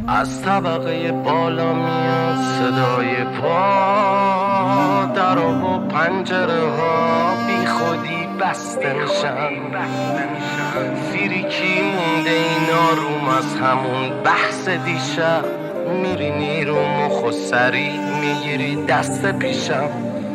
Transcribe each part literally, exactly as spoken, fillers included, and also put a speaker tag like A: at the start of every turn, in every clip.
A: از طبقه بالا میاد صدای پا، در و پنجره ها بی خودی بسته میشن. فیریکی مونده این آروم از همون bahs دیشب. میرینی رو مخ و سری میگیری دست پیشم.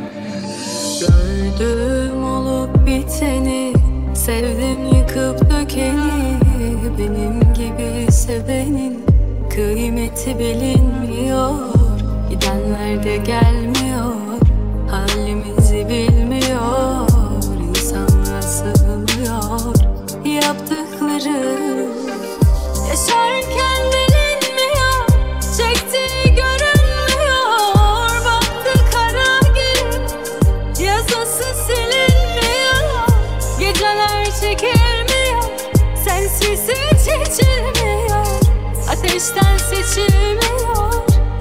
B: Gördüm olup biteni, sevdim yıkıp dökeni. Benim gibi sevenin kıymeti bilinmiyor. Gidenler de gelmiyor, halimizi bilmiyor. İnsanlar sığmıyor yaptıkları. Yaşarken bilinmiyor, çektiği görünmüyor. Baktı kara gün, yazısı silinmiyor. Geceler çekilmiyor, sensiz hiç içilmiyor. Ateşten seçilmiyor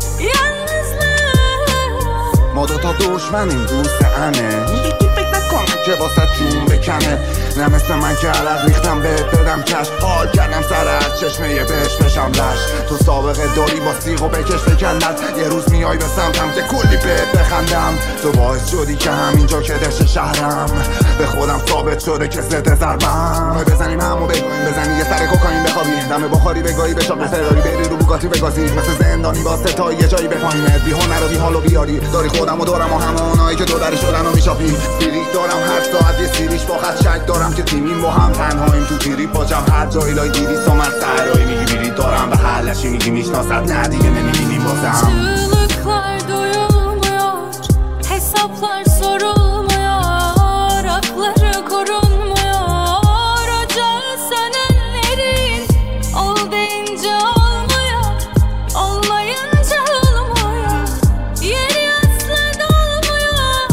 B: yalnızlık.
C: ما دوتا دشمنیم دوست همه. یکی فکر نکن که واسه جون بکنه. نه مثل من که عرق ریختم بهت بدم کش. حال کردم سر از چشمه بهش بشم لش. تو سابقه داری با سیغ و بکش بکندت. یه روز میای به سمتم که کلی بهت بخندم. تو باعث شدی که همینجا که دشت شهرم به خودم ثابت شده که زده ضربم. بزنیم همو بگویم، بزنی یه سر کوکائین بخوابی. دم بخاری بگاهی به شاپ فراری بری رو بوگاتی بگازی. مثل زندانی با ستایی یه جایی بپاییمت. بی هنر و بی حال و بیاری داری خودم و دارم و همه اونایی که دو دری شدن و میشاپی. سیریک دارم هر ساعت یه سیریش با خط شک دارم که تیمیم با هم تنهاییم تو تیری پاچم. هر جایی لای دیری سامر سرایی میگی بیری دارم به حلشی میگی میشناست. نه دیگه نمیبینیم بازم.
B: Çığlıklar duyulmuyor, hesaplar sorulmuyor, hakları korunmuyor. Ocağı sönenlerin ol deyince olmuyor, olmayınca olmuyor. Yeri asla dolmuyor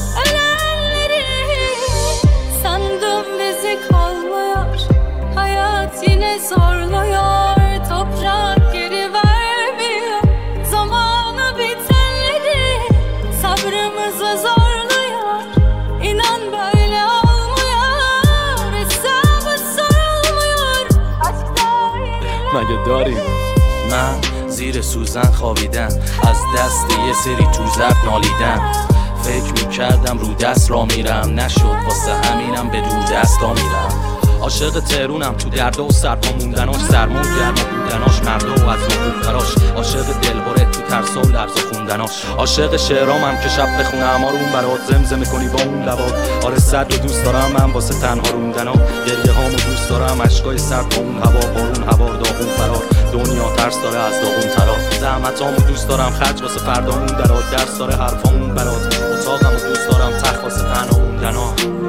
B: ölenlerin. Sandım bizi kolmuyor, hayat yine zorluyor. Toprak geri vermiyor zamanı bitenleri, sabrımızı zorluyor. İnan böyle olmuyor, hesabı sorulmuyor. Aşkta
D: مگه داریم؟
A: من زیر سوزن خوابیدم، از دست یه سری تو زرد نالیدم. فکر میکردم رو دست را میرم، نشد واسه همینم به دور دست ها میرم. عاشق تهرونم تو درد و سرپا موندناش، سرما و گرما بودناش، مردا و از نبودناش. عاشق دلبره تو ترس و لرز خوندناش. عاشق شعرامم که شب بخونم آروم برات زمزمه کنی با اون لبات. آره صد رو دوست دارم من واسه تنها روندنا. گریه هامو دوست دارم اشکای سرد با اون هوا، بارون هوا داغون فرار. دنیا ترس داره از داغون ترا. زحمتامو دوست دارم خرج واسه فردامون درات. درس داره حرفامون برات. اتاقمو دوست دارم تخت واسه تنها موندنا.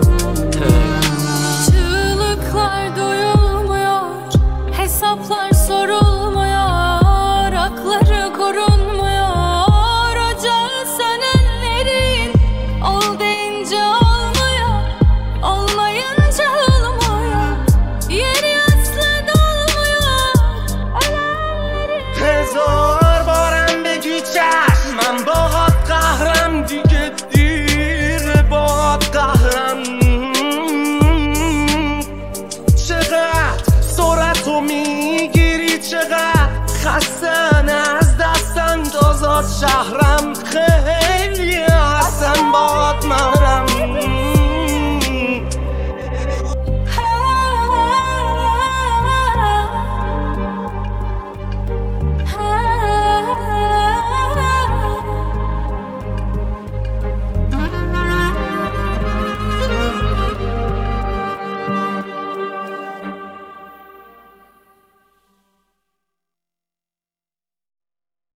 B: Çığlıklar duyulmuyor, hesaplar sorulmuyor, hakları korunmuyor. Ocağı sönenlerin ol deyince olmuyor, olmayınca olmuyor. Yeri asla dolmuyor ölenlerin.
A: هزار بارم بگی چشم، من باهات قهرم دیگه دیر باهات قهرم. چقدر سرعتو میگیری، چقدر خستن از دست اندازات شهرم. خیلی